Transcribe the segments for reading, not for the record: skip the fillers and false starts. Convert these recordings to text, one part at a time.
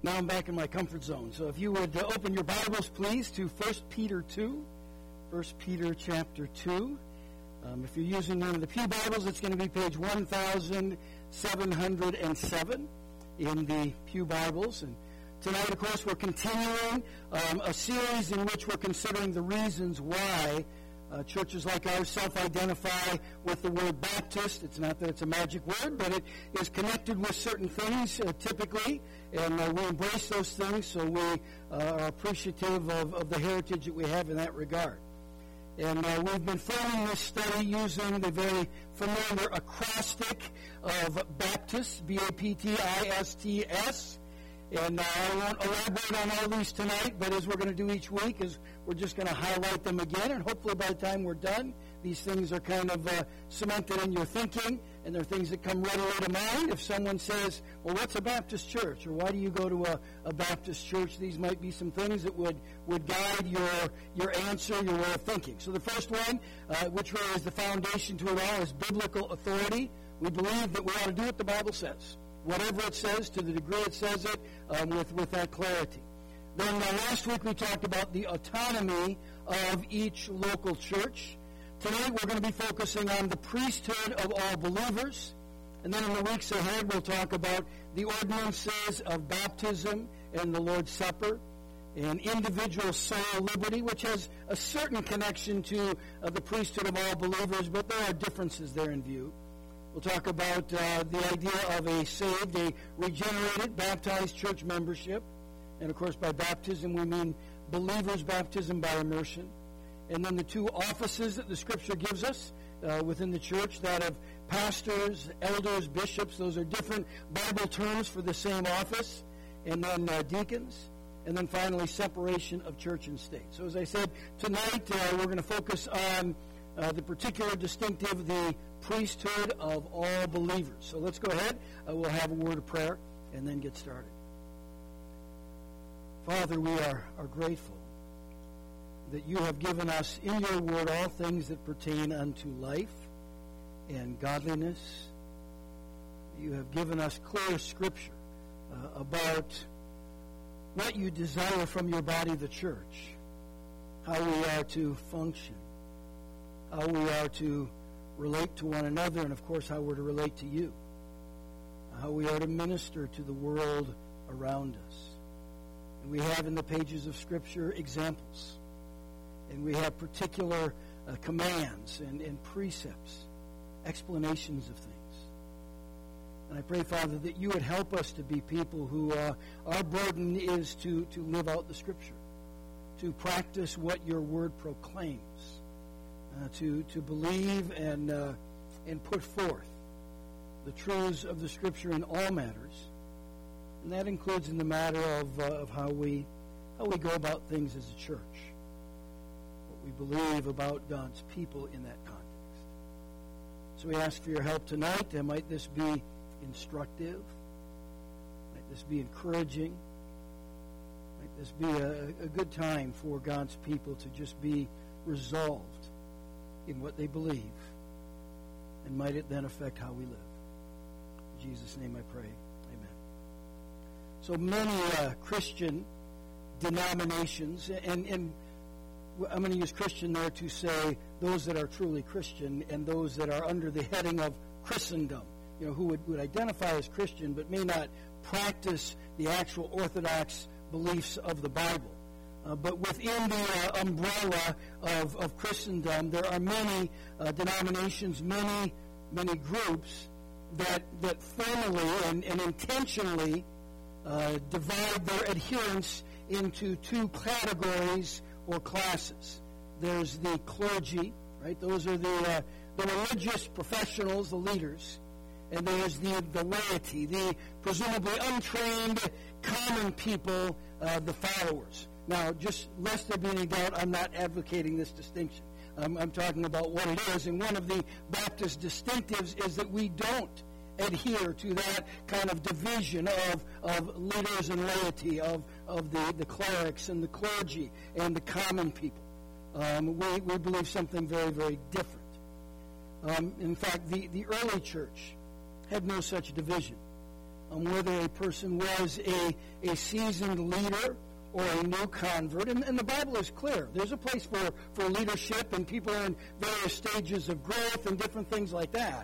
Now I'm back in my comfort zone. So if you would open your Bibles, please, to 1 Peter 2. 1 Peter chapter 2. If you're using one of the Pew Bibles, it's going to be page 1707 in the Pew Bibles. And tonight, of course, we're continuing a series in which we're considering the reasons why churches like ours self-identify with the word Baptist. It's not that it's a magic word, but it is connected with certain things typically, and we embrace those things, so we are appreciative of the heritage that we have in that regard. And we've been forming this study using the very familiar acrostic of Baptist, B-A-P-T-I-S-T-S. And I won't elaborate on all these tonight, but as we're going to do each week, is we're just going to highlight them again, and hopefully by the time we're done, these things are kind of cemented in your thinking, and they're things that come readily to mind. If someone says, well, what's a Baptist church, or why do you go to a Baptist church, these might be some things that would guide your answer, your way of thinking. So the first one, which really is the foundation to it all, is biblical authority. We believe that we ought to do what the Bible says. Whatever it says, to the degree it says it, with that clarity. Then last week we talked about the autonomy of each local church. Tonight we're going to be focusing on the priesthood of all believers. And then in the weeks ahead we'll talk about the ordinances of baptism and the Lord's Supper, and individual soul liberty, which has a certain connection to the priesthood of all believers, but there are differences there in view. We'll talk about the idea of a saved, a regenerated, baptized church membership. And, of course, by baptism we mean believers' baptism by immersion. And then the two offices that the Scripture gives us within the church, that of pastors, elders, bishops. Those are different Bible terms for the same office. And then deacons. And then finally, separation of church and state. So as I said, tonight we're going to focus on the particular distinctive, the priesthood of all believers. So let's go ahead. We'll have a word of prayer and then get started. Father, we are grateful that you have given us in your word all things that pertain unto life and godliness. You have given us clear scripture about what you desire from your body, the church, how we are to function, how we are to relate to one another, and of course how we're to relate to you, how we are to minister to the world around us. And we have in the pages of Scripture examples, and we have particular commands and precepts, explanations of things. And I pray, Father, that you would help us to be people who our burden is to live out the Scripture, to practice what your word proclaims, to believe and put forth the truths of the Scripture in all matters, and that includes in the matter of how we go about things as a church, what we believe about God's people in that context. So we ask for your help tonight. Might this be instructive? Might this be encouraging? Might this be a good time for God's people to just be resolved in what they believe, and might it then affect how we live. In Jesus' name I pray. Amen. So many Christian denominations, and I'm going to use Christian there to say those that are truly Christian and those that are under the heading of Christendom, who would identify as Christian but may not practice the actual orthodox beliefs of the Bible. But within the umbrella of Christendom, there are many denominations, many groups that formally and intentionally divide their adherents into two categories or classes. There's the clergy, right? Those are the religious professionals, the leaders. And there's the laity, the presumably untrained common people, the followers. Now, just lest there be any doubt, I'm not advocating this distinction. I'm talking about what it is. And one of the Baptist distinctives is that we don't adhere to that kind of division of leaders and laity, of the clerics and the clergy and the common people. We believe something very, very different. In fact, the early church had no such division. whether a person was a seasoned leader or a new convert. And the Bible is clear. There's a place for leadership, and people are in various stages of growth and different things like that.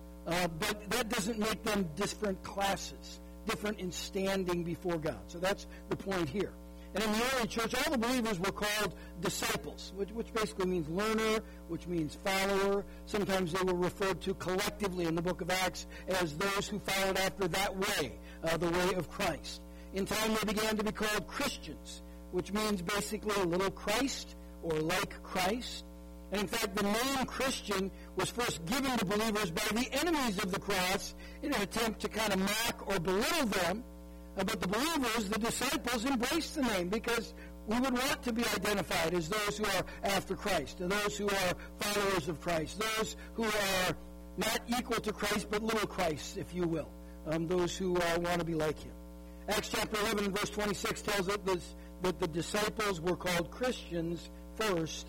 But that doesn't make them different classes, different in standing before God. So that's the point here. And in the early church, all the believers were called disciples, which basically means learner, which means follower. Sometimes they were referred to collectively in the book of Acts as those who followed after that way, the way of Christ. In time, they began to be called Christians, which means basically little Christ or like Christ. And in fact, the name Christian was first given to believers by the enemies of the cross in an attempt to kind of mock or belittle them. But the believers, the disciples, embraced the name because we would want to be identified as those who are after Christ, those who are followers of Christ, those who are not equal to Christ but little Christ, if you will, those who want to be like him. Acts chapter 11 and verse 26 tells us that the disciples were called Christians first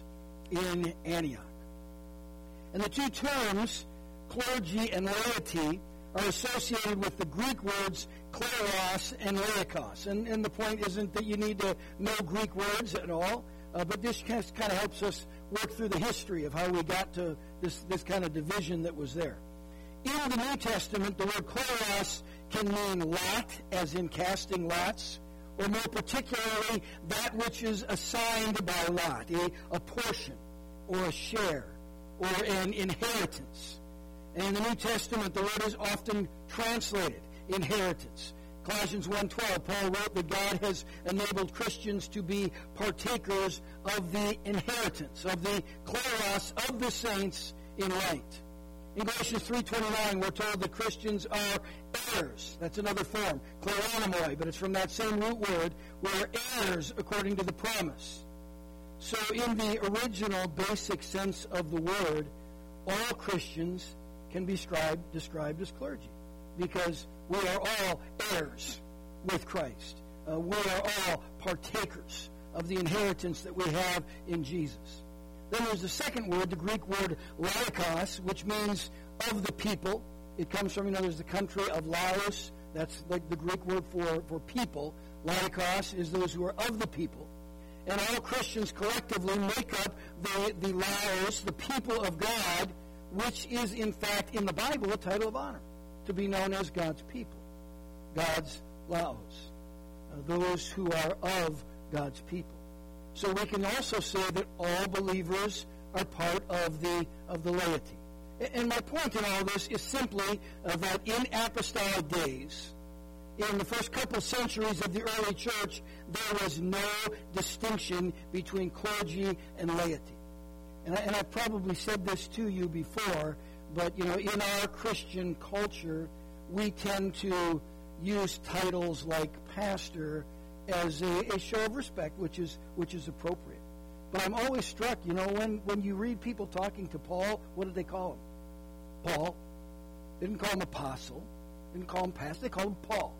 in Antioch. And the two terms, clergy and laity, are associated with the Greek words kleros and laikos. And the point isn't that you need to know Greek words at all, but this kind of helps us work through the history of how we got to this kind of division that was there. In the New Testament, the word kleros can mean lot, as in casting lots, or more particularly, that which is assigned by lot, a portion, or a share, or an inheritance. And in the New Testament, the word is often translated inheritance. Colossians 1:12, Paul wrote that God has enabled Christians to be partakers of the inheritance, of the kleros of the saints in light. In Galatians 3:29, we're told that Christians are heirs. That's another form, kleronomoi, but it's from that same root word. We're heirs according to the promise. So in the original basic sense of the word, all Christians can be described as clergy because we are all heirs with Christ. We are all partakers of the inheritance that we have in Jesus. Then there's the second word, the Greek word laikos, which means of the people. It comes from, there's the country of Laos. That's like the Greek word for people. Laikos is those who are of the people. And all Christians collectively make up the Laos, the people of God, which is, in fact, in the Bible, a title of honor, to be known as God's people, God's Laos, those who are of God's people. So we can also say that all believers are part of the laity. And my point in all this is simply that in apostolic days, in the first couple centuries of the early church, there was no distinction between clergy and laity. And I've probably said this to you before, but, in our Christian culture, we tend to use titles like pastor as a show of respect, which is appropriate. But I'm always struck, when you read people talking to Paul, what did they call him? Paul. They didn't call him apostle. They didn't call him pastor. They called him Paul.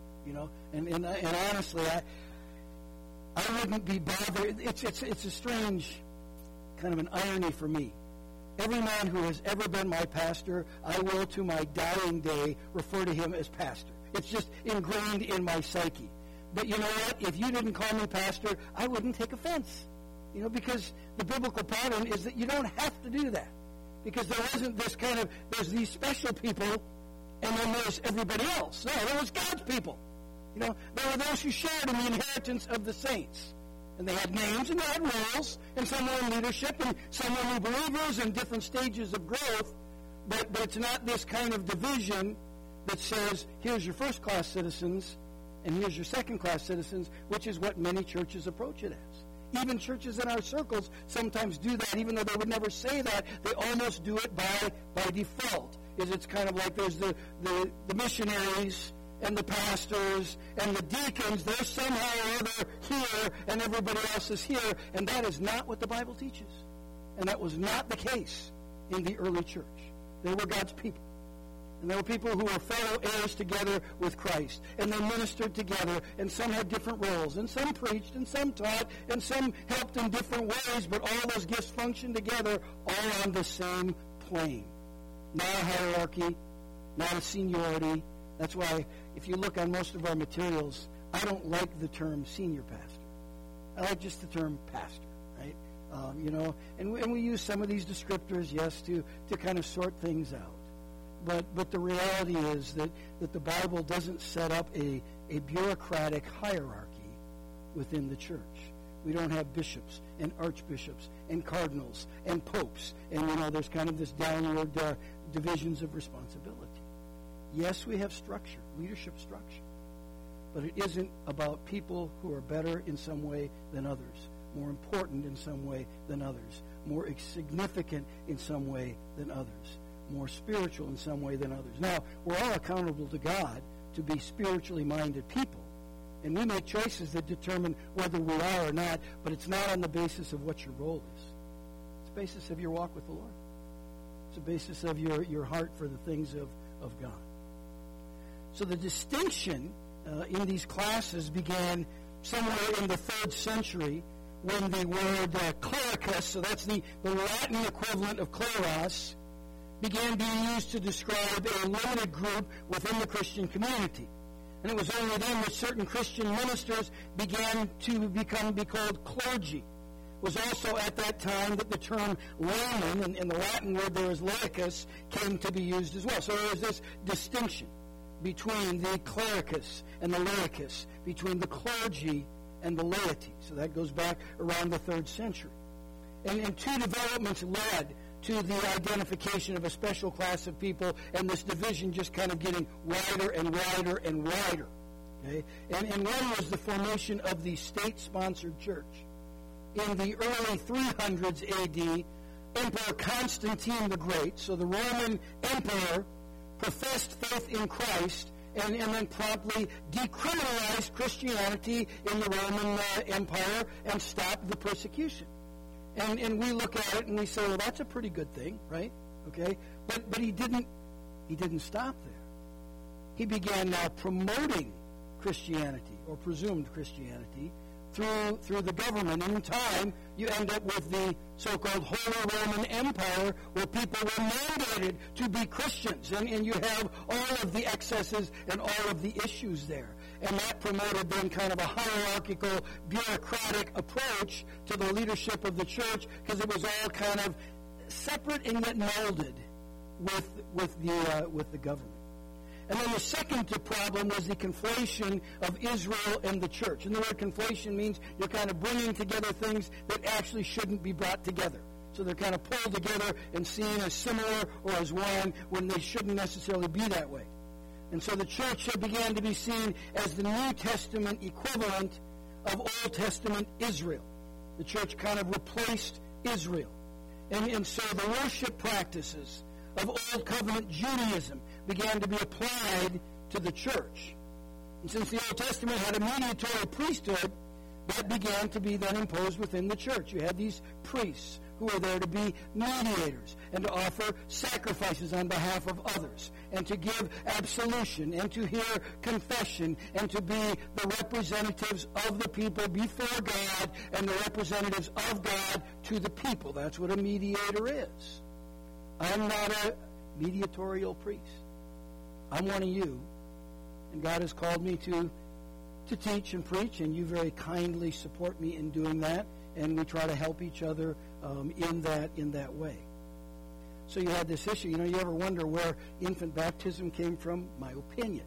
And honestly, I wouldn't be bothered. It's a strange kind of an irony for me. Every man who has ever been my pastor, I will to my dying day refer to him as pastor. It's just ingrained in my psyche. But you know what? If you didn't call me pastor, I wouldn't take offense. Because the biblical pattern is that you don't have to do that. Because there wasn't this there's these special people, and then there's everybody else. No, there was God's people. There were those who shared in the inheritance of the saints. And they had names and they had roles, and some were in leadership, and some were new believers in different stages of growth. But it's not this kind of division that says, here's your first-class citizens, and here's your second-class citizens, which is what many churches approach it as. Even churches in our circles sometimes do that, even though they would never say that. They almost do it by default. It's kind of like there's the missionaries and the pastors and the deacons. They're somehow or other here, and everybody else is here. And that is not what the Bible teaches. And that was not the case in the early church. They were God's people. And there were people who were fellow heirs together with Christ. And they ministered together, and some had different roles. And some preached, and some taught, and some helped in different ways, but all those gifts functioned together all on the same plane. Not a hierarchy, not a seniority. That's why, if you look on most of our materials, I don't like the term senior pastor. I like just the term pastor, right? And we use some of these descriptors, yes, to kind of sort things out. But the reality is that the Bible doesn't set up a bureaucratic hierarchy within the church. We don't have bishops and archbishops and cardinals and popes. And, there's kind of this downward divisions of responsibility. Yes, we have structure, leadership structure. But it isn't about people who are better in some way than others, more important in some way than others, more significant in some way than others, more spiritual in some way than others. Now, we're all accountable to God to be spiritually minded people. And we make choices that determine whether we are or not, but it's not on the basis of what your role is. It's the basis of your walk with the Lord. It's the basis of your heart for the things of God. So the distinction in these classes began somewhere in the 3rd century when the word clericus, so that's the Latin equivalent of kleros, began being used to describe a limited group within the Christian community. And it was only then that certain Christian ministers began to be called clergy. It was also at that time that the term layman, and the Latin word there is laicus, came to be used as well. So there was this distinction between the clericus and the laicus, between the clergy and the laity. So that goes back around the 3rd century. And two developments led to the identification of a special class of people, and this division just kind of getting wider and wider and wider. Okay? And one was the formation of the state-sponsored church. In the early 300s A.D., Emperor Constantine the Great, so the Roman emperor, professed faith in Christ and then promptly decriminalized Christianity in the Roman Empire and stopped the persecution. And we look at it and we say, well, that's a pretty good thing, right? Okay? But he didn't stop there. He began now promoting Christianity, or presumed Christianity, through the government. And in time, you end up with the so-called Holy Roman Empire, where people were mandated to be Christians. And you have all of the excesses and all of the issues there. And that promoted then kind of a hierarchical, bureaucratic approach to the leadership of the church, because it was all kind of separate and yet molded with the government. And then the second problem was the conflation of Israel and the church. And the word conflation means you're kind of bringing together things that actually shouldn't be brought together. So they're kind of pulled together and seen as similar or as one when they shouldn't necessarily be that way. And so the church began to be seen as the New Testament equivalent of Old Testament Israel. The church kind of replaced Israel. And so the worship practices of Old Covenant Judaism began to be applied to the church. And since the Old Testament had a mediatorial priesthood, that began to be then imposed within the church. You had these priests who were there to be mediators and to offer sacrifices on behalf of others and to give absolution and to hear confession and to be the representatives of the people before God and the representatives of God to the people. That's what a mediator is. I'm not a mediatorial priest. I'm one of you, and God has called me to teach and preach, and you very kindly support me in doing that, and we try to help each other in that way. So you had this issue. You ever wonder where infant baptism came from? My opinion.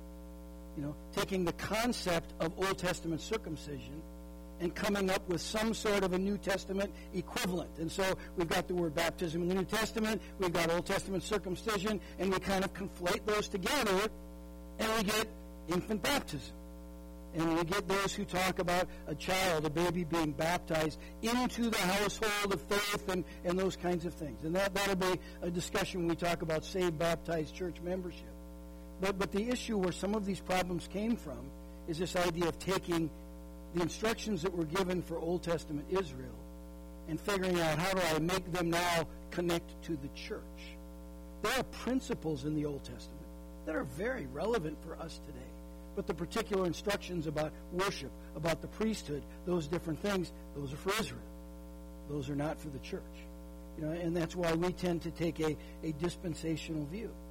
Taking the concept of Old Testament circumcision and coming up with some sort of a New Testament equivalent. And so we've got the word baptism in the New Testament, we've got Old Testament circumcision, and we kind of conflate those together, and we get infant baptism. And we get those who talk about a child, a baby being baptized into the household of faith and those kinds of things. And that'll be a discussion when we talk about saved, baptized church membership. But the issue where some of these problems came from is this idea of taking the instructions that were given for Old Testament Israel and figuring out how do I make them now connect to the church. There are principles in the Old Testament that are very relevant for us today. But the particular instructions about worship, about the priesthood, those different things, those are for Israel. Those are not for the church. And that's why we tend to take a dispensational view.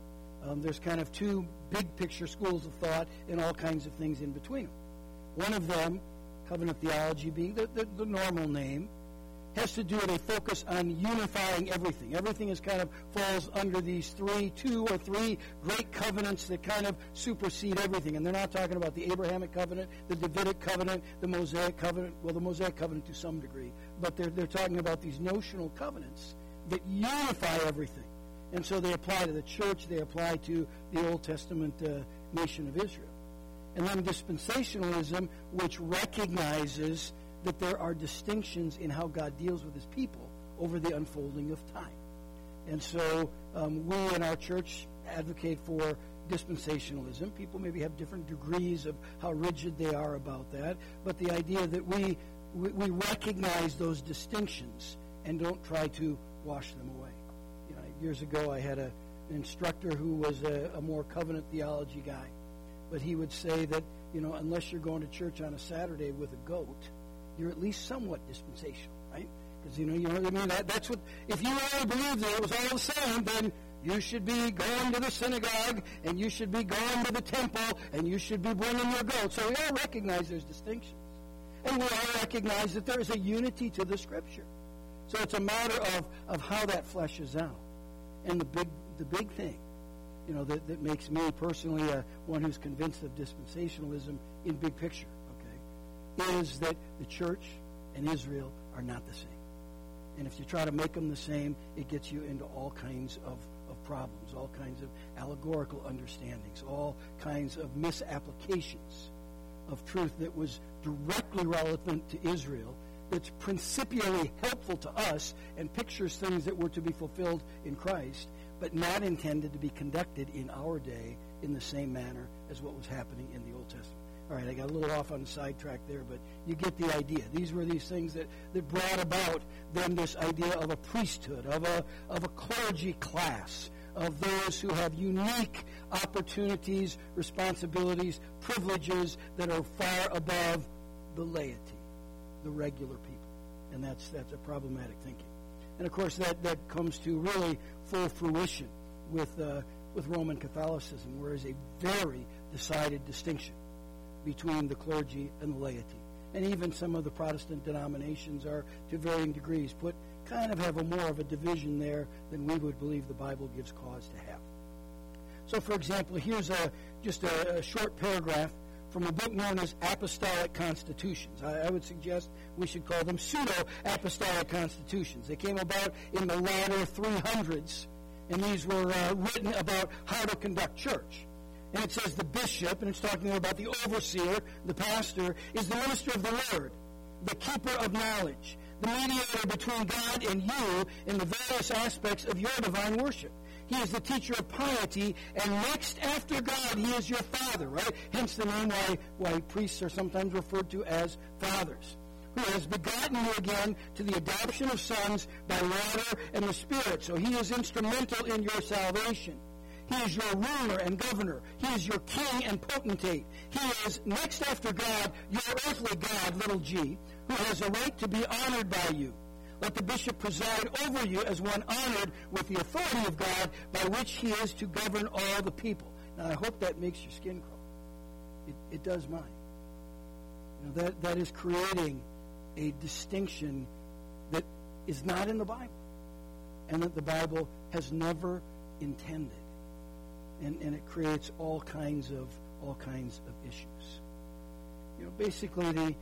There's kind of two big picture schools of thought and all kinds of things in between them. One of them, covenant theology being the normal name, has to do with a focus on unifying everything. Everything is kind of falls under these two or three great covenants that kind of supersede everything. And they're not talking about the Abrahamic covenant, the Davidic covenant, the Mosaic covenant, well, the Mosaic covenant to some degree, but they're talking about these notional covenants that unify everything. And so they apply to the church, they apply to the Old Testament nation of Israel. And then dispensationalism, which recognizes that there are distinctions in how God deals with his people over the unfolding of time. And so we in our church advocate for dispensationalism. People maybe have different degrees of how rigid they are about that, but the idea that we recognize those distinctions and don't try to wash them away. You know, years ago I had an instructor who was a more covenant theology guy, but he would say that, you know, unless you're going to church on a Saturday with a goat, you're at least somewhat dispensational, right? Because, you know what I mean? That's what, if you really believe that it was all the same, then you should be going to the synagogue, and you should be going to the temple, and you should be bringing your goat. So we all recognize there's distinctions. And we all recognize that there is a unity to the Scripture. So it's a matter of how that fleshes out. And the big thing, you know, that makes me personally one who's convinced of dispensationalism in big picture, is that the church and Israel are not the same. And if you try to make them the same, it gets you into all kinds of problems, all kinds of allegorical understandings, all kinds of misapplications of truth that was directly relevant to Israel, that's principially helpful to us and pictures things that were to be fulfilled in Christ, but not intended to be conducted in our day in the same manner as what was happening in the Old Testament. All right, I got a little off on the sidetrack there, but you get the idea. These were these things that brought about then this idea of a priesthood, of a clergy class, of those who have unique opportunities, responsibilities, privileges that are far above the laity, the regular people. And that's a problematic thinking. And of course that comes to really full fruition with Roman Catholicism, where there's a very decided distinction between the clergy and the laity. And even some of the Protestant denominations are, to varying degrees, have a more of a division there than we would believe the Bible gives cause to have. So, for example, here's just a short paragraph from a book known as Apostolic Constitutions. I would suggest we should call them pseudo-apostolic constitutions. They came about in the latter 300s, and these were written about how to conduct church. And it says the bishop, and it's talking about the overseer, the pastor, is the minister of the word, the keeper of knowledge, the mediator between God and you in the various aspects of your divine worship. He is the teacher of piety, and next after God, he is your father, right? Hence the name why priests are sometimes referred to as fathers, who has begotten you again to the adoption of sons by water and the Spirit. So he is instrumental in your salvation. He is your ruler and governor. He is your king and potentate. He is, next after God, your earthly God, little g, who has a right to be honored by you. Let the bishop preside over you as one honored with the authority of God, by which he is to govern all the people. Now, I hope that makes your skin crawl. It does mine. You know, that is creating a distinction that is not in the Bible, and that the Bible has never intended. And it creates all kinds of issues. You know, basically the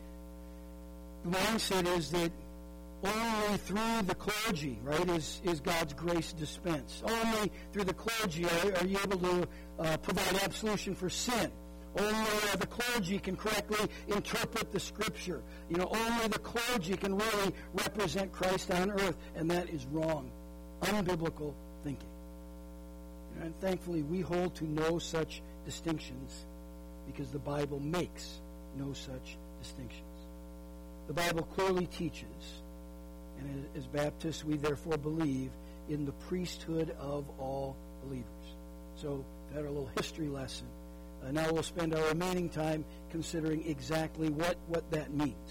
mindset is that only through the clergy, right, is God's grace dispensed. Only through the clergy are you able to provide absolution for sin. Only the clergy can correctly interpret the Scripture. You know, only the clergy can really represent Christ on earth, and that is wrong, unbiblical thinking. And thankfully, we hold to no such distinctions because the Bible makes no such distinctions. The Bible clearly teaches, and as Baptists, we therefore believe in the priesthood of all believers. So, we've had a little history lesson. Now we'll spend our remaining time considering exactly what that means.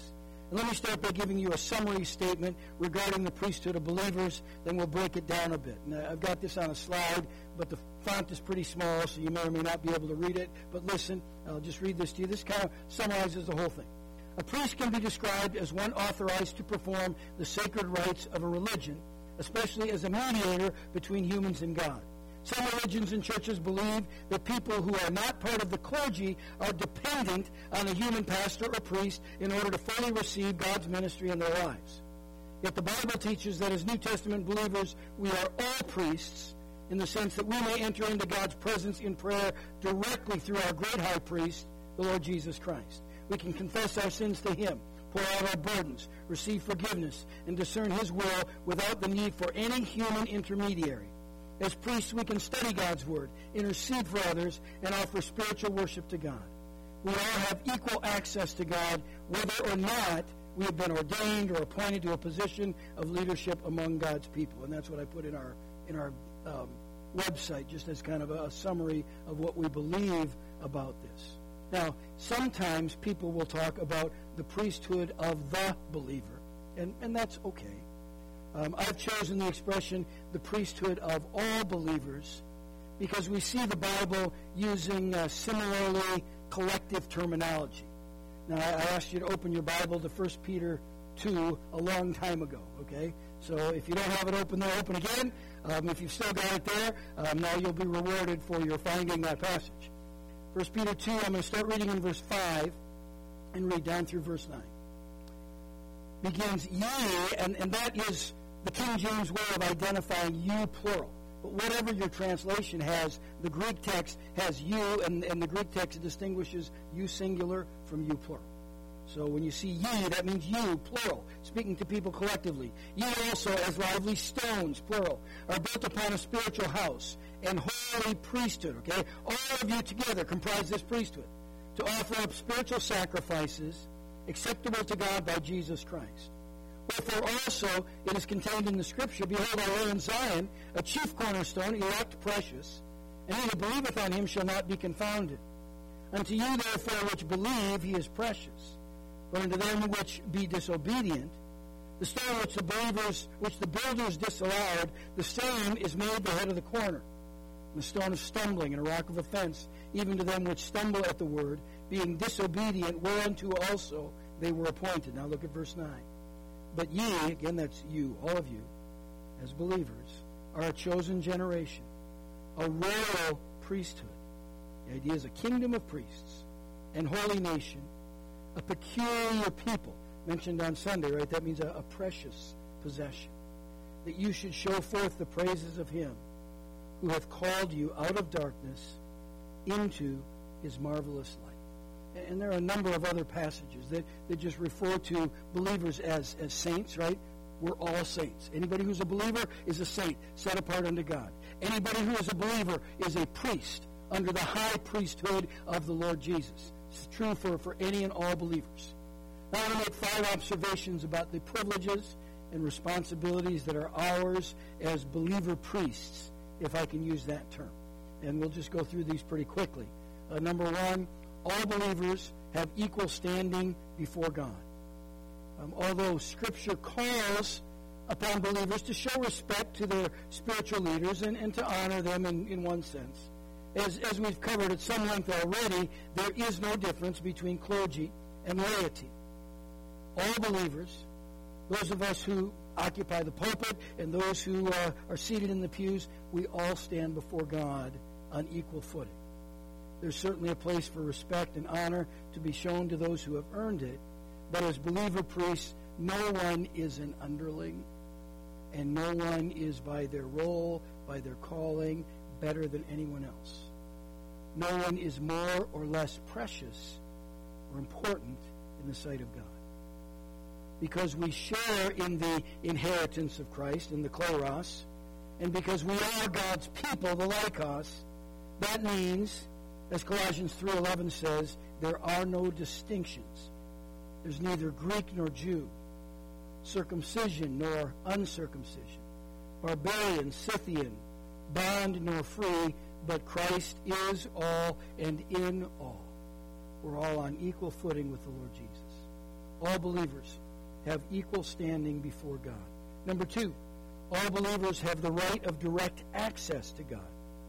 And let me start by giving you a summary statement regarding the priesthood of believers, then we'll break it down a bit. Now, I've got this on a slide, but the font is pretty small, so you may or may not be able to read it. But listen, I'll just read this to you. This kind of summarizes the whole thing. A priest can be described as one authorized to perform the sacred rites of a religion, especially as a mediator between humans and God. Some religions and churches believe that people who are not part of the clergy are dependent on a human pastor or priest in order to fully receive God's ministry in their lives. Yet the Bible teaches that as New Testament believers, we are all priests in the sense that we may enter into God's presence in prayer directly through our great high priest, the Lord Jesus Christ. We can confess our sins to Him, pour out our burdens, receive forgiveness, and discern His will without the need for any human intermediary. As priests, we can study God's Word, intercede for others, and offer spiritual worship to God. We all have equal access to God, whether or not we have been ordained or appointed to a position of leadership among God's people. And that's what I put in our website, just as kind of a summary of what we believe about this. Now, sometimes people will talk about the priesthood of the believer, and that's okay. I've chosen the expression the priesthood of all believers because we see the Bible using similarly collective terminology. Now, I asked you to open your Bible to 1 Peter 2 a long time ago, okay? So if you don't have it open there, open again. If you've still got it there, now you'll be rewarded for your finding that passage. 1 Peter 2, I'm going to start reading in verse 5 and read down through verse 9. Begins, ye, and that is the King James way of identifying you, plural. But whatever your translation has, the Greek text has you, and the Greek text distinguishes you singular from you plural. So when you see ye, that means you, plural, speaking to people collectively. Ye also, as lively stones, plural, are built upon a spiritual house and holy priesthood, okay? All of you together comprise this priesthood to offer up spiritual sacrifices acceptable to God by Jesus Christ. Wherefore also it is contained in the Scripture, Behold, I lay in Zion a chief cornerstone, elect, precious, and he that believeth on him shall not be confounded. Unto you therefore which believe he is precious. But unto them which be disobedient, the stone which the builders disallowed, the same is made the head of the corner, and the stone of stumbling and a rock of offense, even to them which stumble at the word, being disobedient, whereunto also they were appointed. Now look at verse 9. But ye, again that's you, all of you, as believers, are a chosen generation, a royal priesthood. The idea is a kingdom of priests and holy nation, a peculiar people, mentioned on Sunday, right? That means a precious possession. That you should show forth the praises of him who hath called you out of darkness into his marvelous light. And there are a number of other passages that just refer to believers as saints, right? We're all saints. Anybody who's a believer is a saint, set apart unto God. Anybody who is a believer is a priest under the high priesthood of the Lord Jesus. It's true for any and all believers. Now I want to make 5 observations about the privileges and responsibilities that are ours as believer priests, if I can use that term. And we'll just go through these pretty quickly. Number 1, all believers have equal standing before God. Although Scripture calls upon believers to show respect to their spiritual leaders and to honor them in one sense, as we've covered at some length already, there is no difference between clergy and laity. All believers, those of us who occupy the pulpit and those who are seated in the pews, we all stand before God on equal footing. There's certainly a place for respect and honor to be shown to those who have earned it, but as believer priests, no one is an underling, and no one is by their role, by their calling, better than anyone else. No one is more or less precious or important in the sight of God. Because we share in the inheritance of Christ, in the kleros, and because we are God's people, the laikos, that means, as Colossians 3:11 says, there are no distinctions. There's neither Greek nor Jew, circumcision nor uncircumcision, barbarian, Scythian, bond nor free, but Christ is all and in all. We're all on equal footing with the Lord Jesus. all believers have equal standing before God. Number 2, all believers have the right of direct access to God.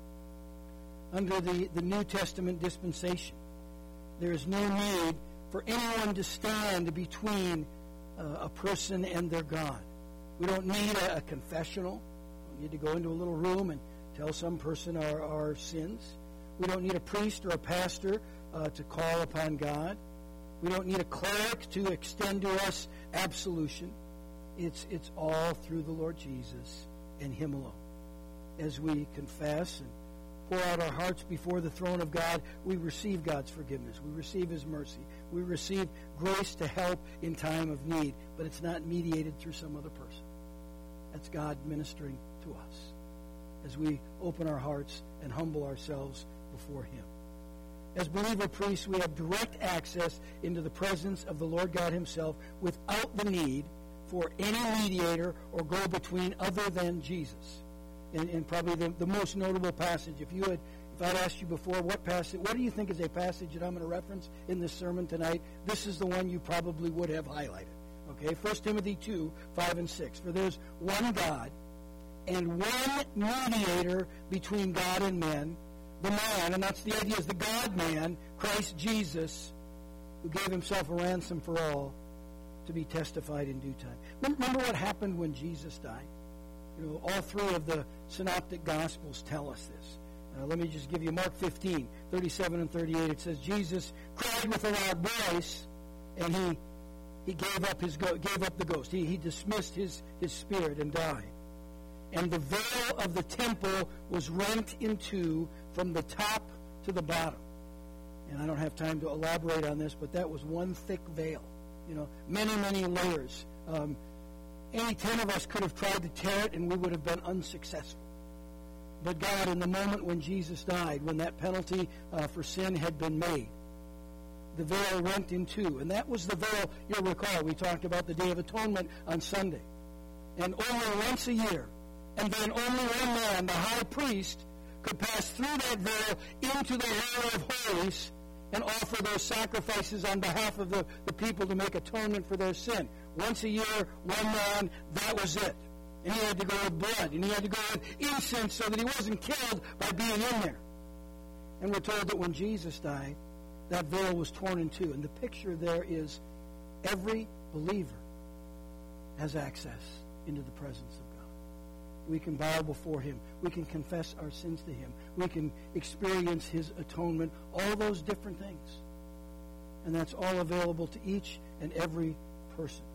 Under the New Testament dispensation, there is no need for anyone to stand between a person and their God. We don't need a confessional. We don't need to go into a little room and tell some person our sins. We don't need a priest or a pastor to call upon God. We don't need a cleric to extend to us absolution. It's all through the Lord Jesus and Him alone. As we confess and pour out our hearts before the throne of God, we receive God's forgiveness. We receive His mercy. We receive grace to help in time of need. But it's not mediated through some other person. That's God ministering to us as we open our hearts and humble ourselves before Him. As believer priests, we have direct access into the presence of the Lord God Himself without the need for any mediator or go-between other than Jesus. And probably the most notable passage, if I'd asked you before, what do you think is a passage that I'm going to reference in this sermon tonight? This is the one you probably would have highlighted. Okay, 1 Timothy 2, 5 and 6. For there's one God and one mediator between God and men, the man, and that's the idea, is the God-man, Christ Jesus, who gave Himself a ransom for all, to be testified in due time. Remember what happened when Jesus died? All 3 of the synoptic gospels tell us this. Let me just give you Mark 15, 37 and 38. It says, Jesus cried with a loud voice, and he gave up the ghost. He dismissed his spirit and died. And the veil of the temple was rent in two from the top to the bottom. And I don't have time to elaborate on this, but that was one thick veil. Many, many layers. Any 10 of us could have tried to tear it, and we would have been unsuccessful. But God, in the moment when Jesus died, when that penalty for sin had been made, the veil rent in two. And that was the veil, you'll recall, we talked about the Day of Atonement on Sunday. And only once a year, and then only one man, the high priest, could pass through that veil into the Holy of Holies and offer those sacrifices on behalf of the people to make atonement for their sin. Once a year, one man, that was it. And he had to go with blood, and he had to go with incense so that he wasn't killed by being in there. And we're told that when Jesus died, that veil was torn in two. And the picture there is every believer has access into the presence of God. We can bow before Him. We can confess our sins to Him. We can experience His atonement, all those different things. And that's all available to each and every person.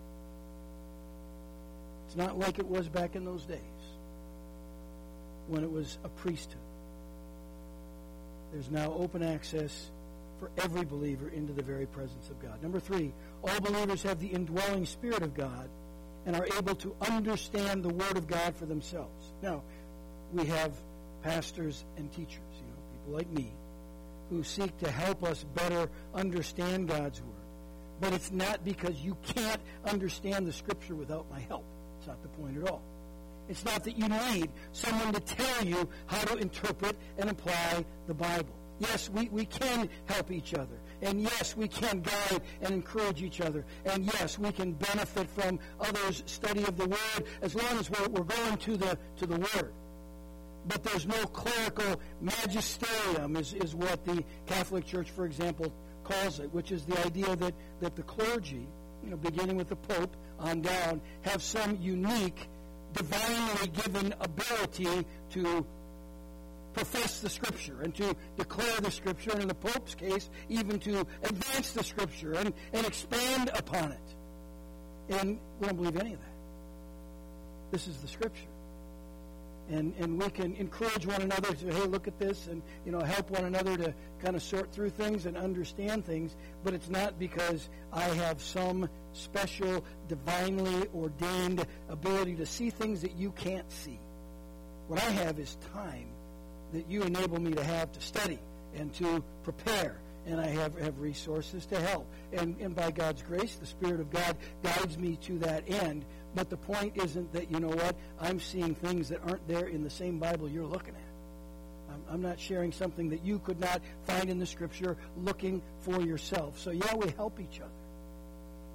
It's not like it was back in those days when it was a priesthood. There's now open access for every believer into the very presence of God. Number 3, all believers have the indwelling Spirit of God and are able to understand the Word of God for themselves. Now, we have pastors and teachers, people like me, who seek to help us better understand God's Word. But it's not because you can't understand the Scripture without my help. It's not the point at all. It's not that you need someone to tell you how to interpret and apply the Bible. Yes, we can help each other. And yes, we can guide and encourage each other. And yes, we can benefit from others' study of the Word as long as we're going to the Word. But there's no clerical magisterium is what the Catholic Church, for example, calls it, which is the idea that the clergy, beginning with the Pope on down, have some unique, divinely given ability to profess the Scripture and to declare the Scripture, and in the Pope's case, even to advance the Scripture and expand upon it. And we don't believe any of that. This is the Scripture. And we can encourage one another to, hey, look at this, and help one another to kind of sort through things and understand things, but it's not because I have some special, divinely ordained ability to see things that you can't see. What I have is time that you enable me to have to study and to prepare, and I have resources to help. And by God's grace, the Spirit of God guides me to that end. But the point isn't that, I'm seeing things that aren't there in the same Bible you're looking at. I'm not sharing something that you could not find in the Scripture looking for yourself. So, yeah, we help each other.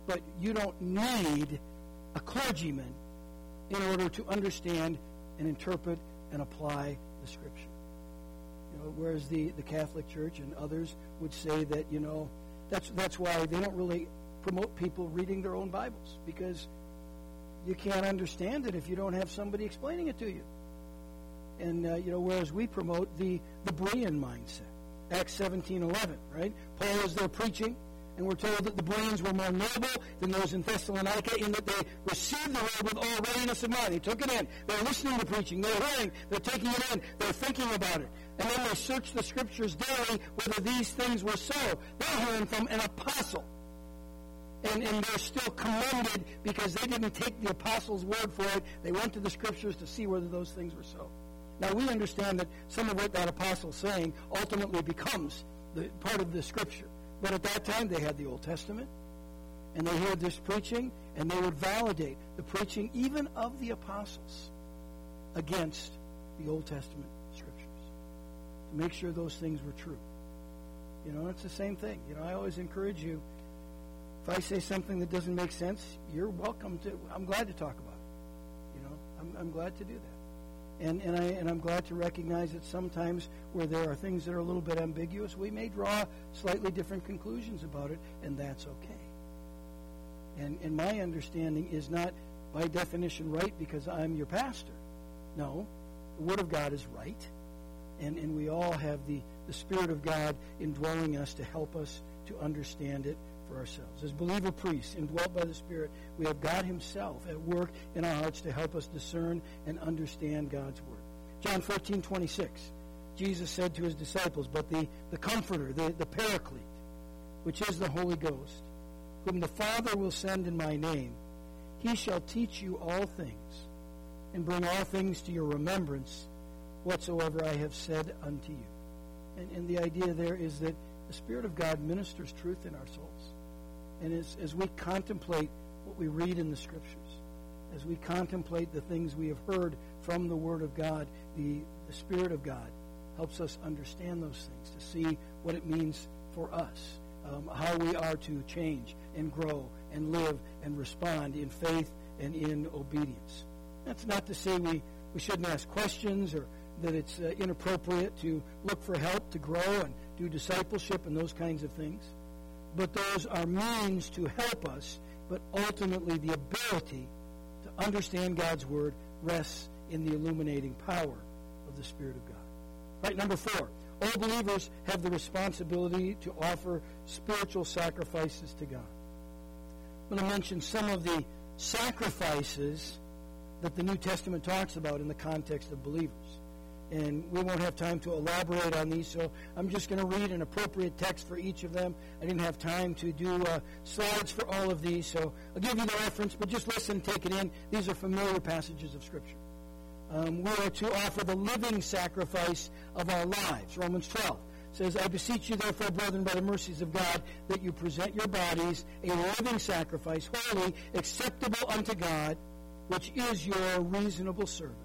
but you don't need a clergyman in order to understand and interpret and apply the Scripture. Whereas the Catholic Church and others would say that, that's why they don't really promote people reading their own Bibles, because you can't understand it if you don't have somebody explaining it to you. And, whereas we promote the Berean mindset. Acts 17:11, right? Paul is there preaching, and we're told that the Bereans were more noble than those in Thessalonica in that they received the word with all readiness of mind. They took it in. They're listening to preaching. They're hearing. They're taking it in. They're thinking about it. And then they search the Scriptures daily whether these things were so. They're hearing from an apostle. And they're still commended because they didn't take the apostle's word for it. They went to the Scriptures to see whether those things were so. Now, we understand that some of what that apostle's saying ultimately becomes part of the Scripture. But at that time, they had the Old Testament, and they heard this preaching, and they would validate the preaching even of the apostles against the Old Testament Scriptures to make sure those things were true. It's the same thing. I always encourage you, if I say something that doesn't make sense, you're welcome to. I'm glad to talk about it. I'm glad to do that. And I'm glad to recognize that sometimes where there are things that are a little bit ambiguous, we may draw slightly different conclusions about it, and that's okay. And my understanding is not by definition right because I'm your pastor. No, the Word of God is right, and we all have the Spirit of God indwelling us to help us to understand it for ourselves. As believer priests, indwelt by the Spirit, we have God Himself at work in our hearts to help us discern and understand God's Word. John 14:26, Jesus said to His disciples, but the Comforter, the Paraclete, which is the Holy Ghost, whom the Father will send in my name, He shall teach you all things, and bring all things to your remembrance, whatsoever I have said unto you. And the idea there is that the Spirit of God ministers truth in our souls. And as we contemplate what we read in the Scriptures, as we contemplate the things we have heard from the Word of God, the Spirit of God helps us understand those things, to see what it means for us, how we are to change and grow and live and respond in faith and in obedience. That's not to say we shouldn't ask questions or that it's inappropriate to look for help to grow and do discipleship and those kinds of things. But those are means to help us, but ultimately the ability to understand God's Word rests in the illuminating power of the Spirit of God. Right, number 4, all believers have the responsibility to offer spiritual sacrifices to God. I'm going to mention some of the sacrifices that the New Testament talks about in the context of believers. And we won't have time to elaborate on these, so I'm just going to read an appropriate text for each of them. I didn't have time to do slides for all of these, so I'll give you the reference, but just listen and take it in. These are familiar passages of Scripture. We are to offer the living sacrifice of our lives. Romans 12 says, I beseech you, therefore, brethren, by the mercies of God, that you present your bodies a living sacrifice, holy, acceptable unto God, which is your reasonable service.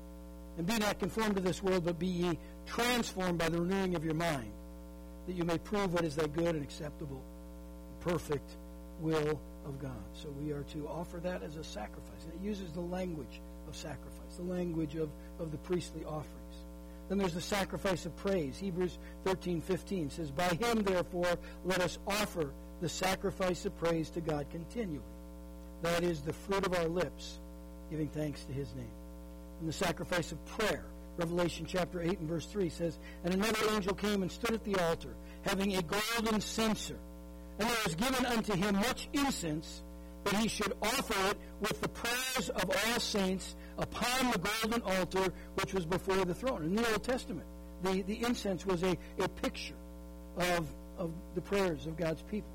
And be not conformed to this world, but be ye transformed by the renewing of your mind, that you may prove what is that good and acceptable, perfect will of God. So we are to offer that as a sacrifice. And it uses the language of sacrifice, the language of the priestly offerings. Then there's the sacrifice of praise. Hebrews 13:15 says, by him, therefore, let us offer the sacrifice of praise to God continually. That is the fruit of our lips, giving thanks to his name. And the sacrifice of prayer. Revelation chapter 8 and verse 3 says, and another angel came and stood at the altar, having a golden censer. And there was given unto him much incense, that he should offer it with the prayers of all saints upon the golden altar which was before the throne. In the Old Testament, the incense was a picture of the prayers of God's people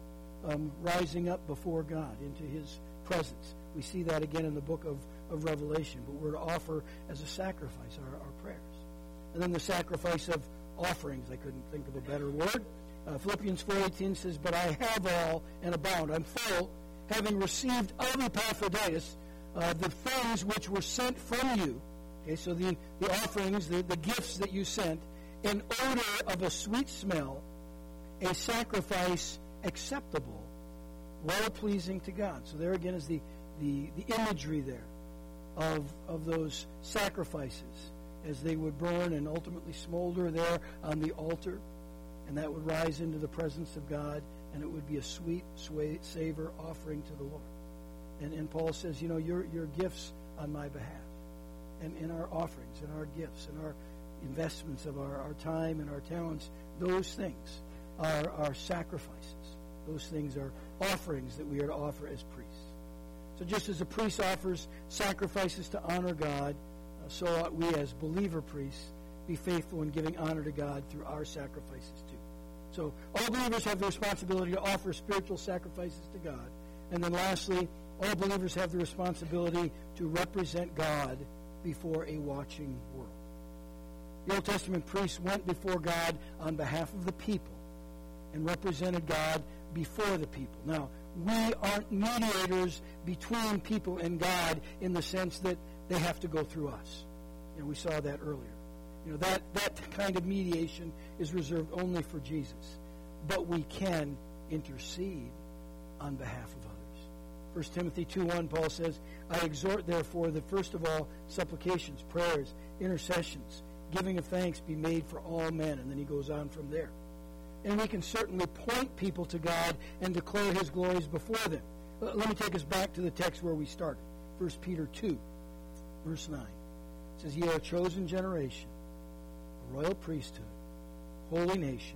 rising up before God into his presence. We see that again in the book of Revelation, but we're to offer as a sacrifice our prayers. And then the sacrifice of offerings. I couldn't think of a better word. Philippians 4:18 says, but I have all and abound. I'm full, having received of Epaphroditus the things which were sent from you. Okay, so the offerings, the gifts that you sent, an odor of a sweet smell, a sacrifice acceptable well-pleasing to God. So there again is the imagery there of those sacrifices as they would burn and ultimately smolder there on the altar, and that would rise into the presence of God, and it would be a sweet savor offering to the Lord. And Paul says, your gifts on my behalf, and in our offerings and our gifts and our investments of our time and our talents, those things are sacrifices. Those things are offerings that we are to offer as priests. So just as a priest offers sacrifices to honor God, so ought we as believer priests be faithful in giving honor to God through our sacrifices too. So all believers have the responsibility to offer spiritual sacrifices to God. And then lastly, all believers have the responsibility to represent God before a watching world. The Old Testament priests went before God on behalf of the people and represented God before the people. Now, we aren't mediators between people and God in the sense that they have to go through us. We saw that earlier. That kind of mediation is reserved only for Jesus. But we can intercede on behalf of others. 1 Timothy 2:1, Paul says, I exhort, therefore, that first of all, supplications, prayers, intercessions, giving of thanks be made for all men. And then he goes on from there. And we can certainly point people to God and declare his glories before them. Let me take us back to the text where we started. 1 Peter 2, verse 9. It says, Ye are a chosen generation, a royal priesthood, holy nation,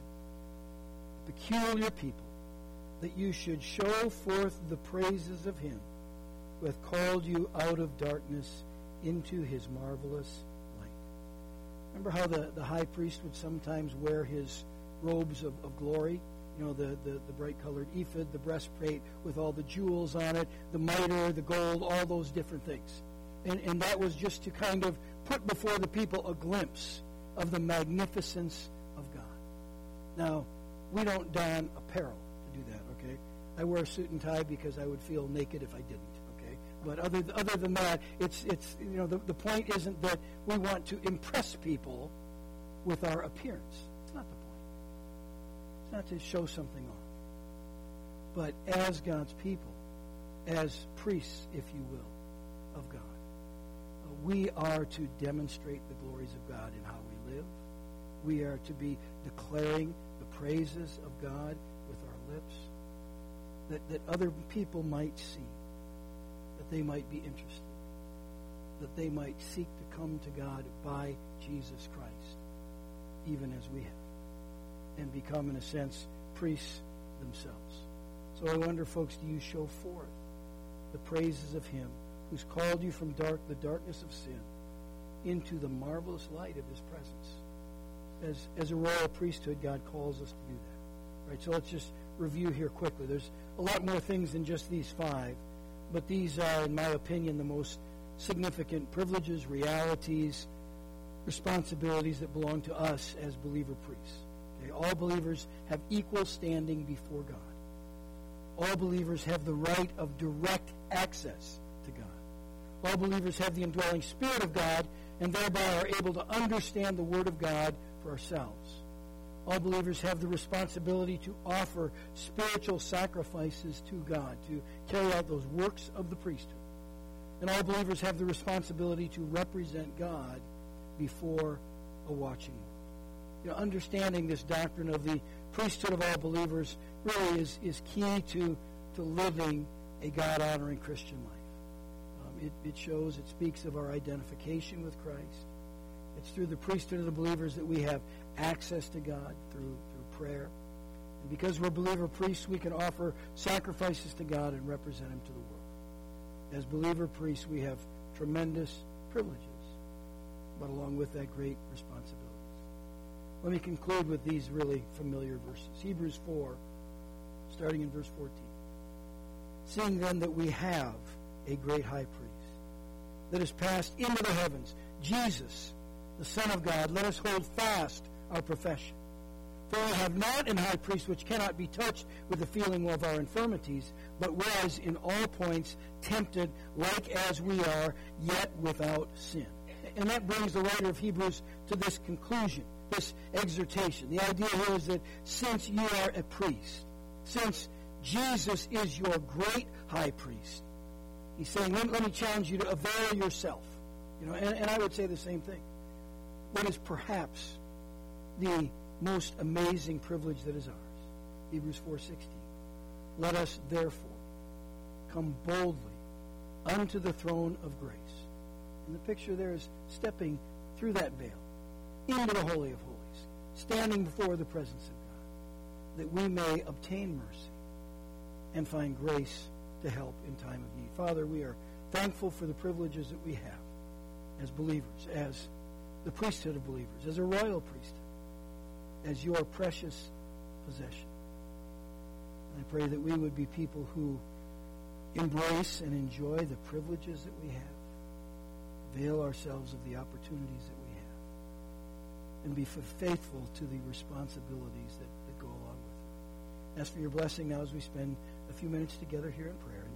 a peculiar people, that you should show forth the praises of him who hath called you out of darkness into his marvelous light. Remember how the high priest would sometimes wear his robes of glory? The bright-colored ephod, the breastplate with all the jewels on it, the mitre, the gold, all those different things. And that was just to kind of put before the people a glimpse of the magnificence of God. Now, we don't don apparel to do that, okay? I wear a suit and tie because I would feel naked if I didn't, okay? But other than that, it's the point isn't that we want to impress people with our appearance. It's not the point. It's not to show something off. But as God's people, as priests, if you will, of God, we are to demonstrate the glories of God in how we live. We are to be declaring the praises of God with our lips, that other people might see, that they might be interested, that they might seek to come to God by Jesus Christ, even as we have, and become, in a sense, priests themselves. So I wonder, folks, do you show forth the praises of him who's called you from the darkness of sin into the marvelous light of his presence? As a royal priesthood, God calls us to do that. Right? So let's just review here quickly. There's a lot more things than just these 5, but these are, in my opinion, the most significant privileges, realities, responsibilities that belong to us as believer priests. Okay? All believers have equal standing before God. All believers have the right of direct access to God. All believers have the indwelling Spirit of God and thereby are able to understand the Word of God for ourselves. All believers have the responsibility to offer spiritual sacrifices to God, to carry out those works of the priesthood. And all believers have the responsibility to represent God before a watching world. Understanding this doctrine of the priesthood of all believers really is key to living a God-honoring Christian life. It speaks of our identification with Christ. It's through the priesthood of the believers that we have access to God through prayer. And because we're believer priests, we can offer sacrifices to God and represent him to the world. As believer priests, we have tremendous privileges, but along with that, great responsibilities. Let me conclude with these really familiar verses. Hebrews 4, starting in verse 14. Seeing then that we have a great high priest that has passed into the heavens, Jesus, the Son of God, let us hold fast our profession. For we have not an high priest which cannot be touched with the feeling of our infirmities, but was in all points tempted like as we are, yet without sin. And that brings the writer of Hebrews to this conclusion, this exhortation. The idea here is that since you are a priest, since Jesus is your great high priest. He's saying, let me challenge you to avail yourself. And I would say the same thing. What is perhaps the most amazing privilege that is ours? Hebrews 4:16. Let us therefore come boldly unto the throne of grace. And the picture there is stepping through that veil into the Holy of Holies, standing before the presence of God, that we may obtain mercy and find grace to help in time of need. Father, we are thankful for the privileges that we have as believers, as the priesthood of believers, as a royal priesthood, as your precious possession. And I pray that we would be people who embrace and enjoy the privileges that we have, avail ourselves of the opportunities that we have, and be faithful to the responsibilities that go along with it. Ask for your blessing now as we spend a few minutes together here in prayer.